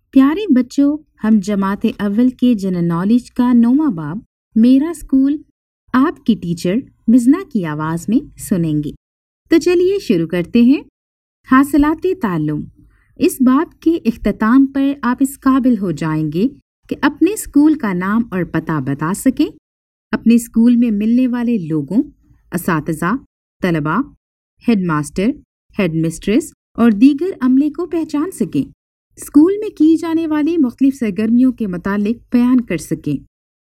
प्यारे बच्चों, हम जमात अव्वल के जनरल नॉलेज का 9वां बाब मेरा स्कूल आपकी टीचर मिज़ना की आवाज में सुनेंगे। तो चलिए शुरू करते हैं। हासिलाते ताल्लुम। इस बाब के इख्तिताम पर आप इस काबिल हो जाएंगे कि अपने स्कूल का नाम और पता बता सकें, अपने स्कूल में मिलने वाले लोगों, असातिज़ा, तलबा, हेडमास्टर, हेडमिस्ट्रेस और दीगर अमले को पहचान सकें, स्कूल में की जाने वाली मुख्तलिफ सरगर्मियों के मुतालिक बयान कर सकें,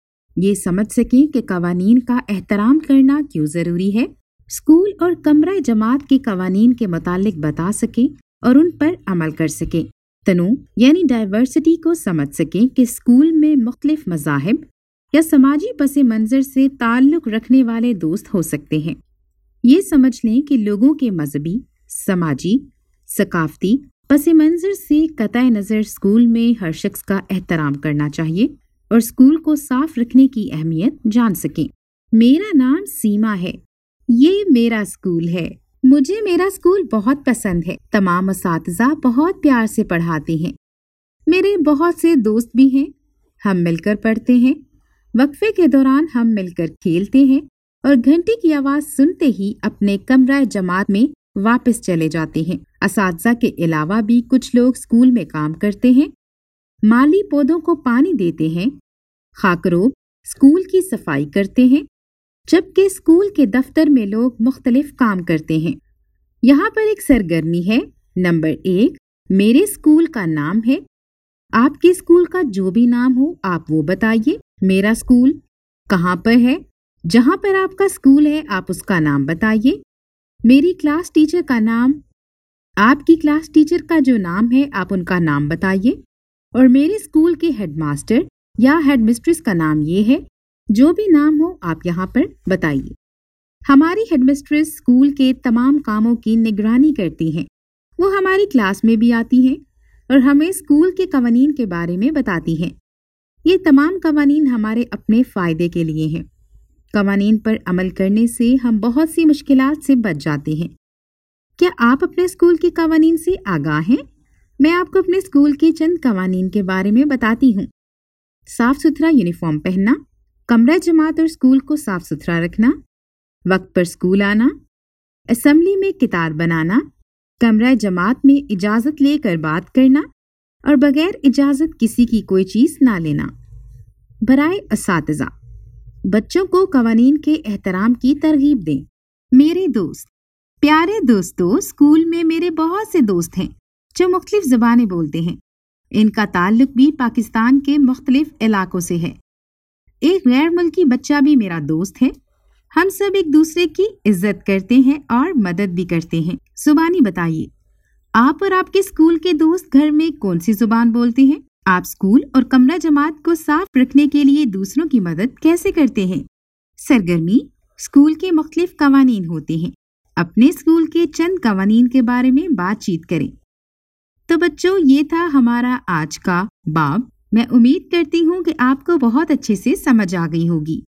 ये समझ सकें कि कवानीन का एहतराम करना क्यों ज़रूरी है, स्कूल और कमरा जमात के कवानीन के मुतालिक बता सकें और उन पर अमल कर सकें। तनू यानी डाइवर्सिटी को समझ सकें कि स्कूल में मुख्तलिफ मज़ाहिब या समाजी पस मंज़र से ताल्लुक़ रखने वाले दोस्त हो सकते हैं। ये समझ लें कि लोगों के मजहबी, समाजी, सकाफती पस मंज़र से कतई नज़र स्कूल में हर शख्स का एहतराम करना चाहिए और स्कूल को साफ रखने की अहमियत जान सकें। मेरा नाम सीमा है, ये मेरा स्कूल है, मुझे मेरा स्कूल बहुत पसंद है, तमाम असातिज़ा बहुत प्यार से पढ़ाते हैं, मेरे बहुत से दोस्त भी हैं, हम मिलकर पढ़ते हैं, वक्फे के दौरान हम मिलकर खेलते हैं और घंटी की आवाज़ सुनते ही अपने कमरा जमात में वापस चले जाते हैं। असातिज़ा के अलावा भी कुछ लोग स्कूल में काम करते हैं, माली पौधों को पानी देते हैं, खाकरोब स्कूल की सफाई करते हैं, जबकि स्कूल के दफ्तर में लोग मुख्तलिफ काम करते हैं। यहाँ पर एक सरगर्मी है। नंबर 1, मेरे स्कूल का नाम है। आपके स्कूल का जो भी नाम हो आप वो बताइए। मेरा स्कूल कहाँ पर है? जहाँ पर आपका स्कूल है आप उसका नाम बताइए। मेरी क्लास टीचर का नाम, आपकी क्लास टीचर का जो नाम है आप उनका नाम बताइए। और मेरे स्कूल के हेडमास्टर या हेडमिस्ट्रेस का नाम ये है। जो भी नाम हो आप यहाँ पर बताइए। हमारी हेडमिस्ट्रेस स्कूल के तमाम कामों की निगरानी करती हैं। वो हमारी क्लास में भी आती हैं और हमें स्कूल के कवानीन के बारे में बताती हैं। ये तमाम कवानीन हमारे अपने फ़ायदे के लिए हैं। कवानीन पर अमल करने से हम बहुत सी मुश्किलात से बच जाते हैं। क्या आप अपने स्कूल के कवानीन से आगाह हैं? मैं आपको अपने स्कूल के चंद कवानीन के बारे में बताती हूँ। साफ सुथरा यूनिफॉर्म पहनना, कमरा जमात और स्कूल को साफ सुथरा रखना, वक्त पर स्कूल आना, असेंबली में किताब बनाना, कमरा जमात में इजाज़त लेकर बात करना और बगैर इजाज़त किसी की कोई चीज़ ना लेना। बराए असातिज़ा, बच्चों को कवानीन के एहतराम की तरगीब दें। मेरे दोस्त, प्यारे दोस्तों, स्कूल में मेरे बहुत से दोस्त हैं जो मुख्तलिफ ज़बानें बोलते हैं। इनका ताल्लुक भी पाकिस्तान के मुख्तलिफ इलाकों से है। एक गैर मुल्की बच्चा भी मेरा दोस्त है। हम सब एक दूसरे की इज्जत करते हैं और मदद भी करते हैं। जुबानी बताइए, आप और आपके स्कूल के दोस्त घर में कौन सी जुबान बोलते हैं? आप स्कूल और कमरा जमात को साफ रखने के लिए दूसरों की मदद कैसे करते हैं? सरगर्मी, स्कूल के मुख्तलिफ कवानीन होते हैं। अपने स्कूल के चंद कवानीन के बारे में बातचीत करें। तो बच्चों, ये था हमारा आज का बाब। मैं उम्मीद करती हूँ कि आपको बहुत अच्छे से समझ आ गई होगी।